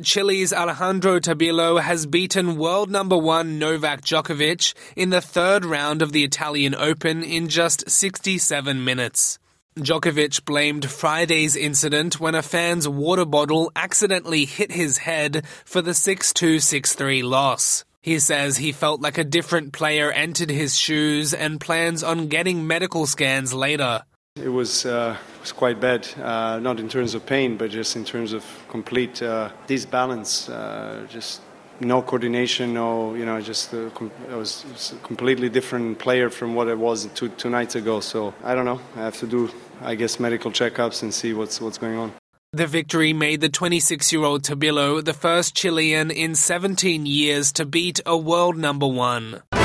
Chile's Alejandro Tabilo has beaten world number 1 Novak Djokovic in the third round of the Italian Open in just 67 minutes. Djokovic blamed Friday's incident when a fan's water bottle accidentally hit his head for the 6-2, 6-3 loss. He says he felt like a different player entered his shoes and plans on getting medical scans later. It was quite bad, not in terms of pain, but just in terms of complete disbalance, just no coordination, I was a completely different player from what I was two nights ago. So I don't know, I have to do, medical checkups and see what's going on. The victory made the 26-year-old Tabilo the first Chilean in 17 years to beat a world number 1.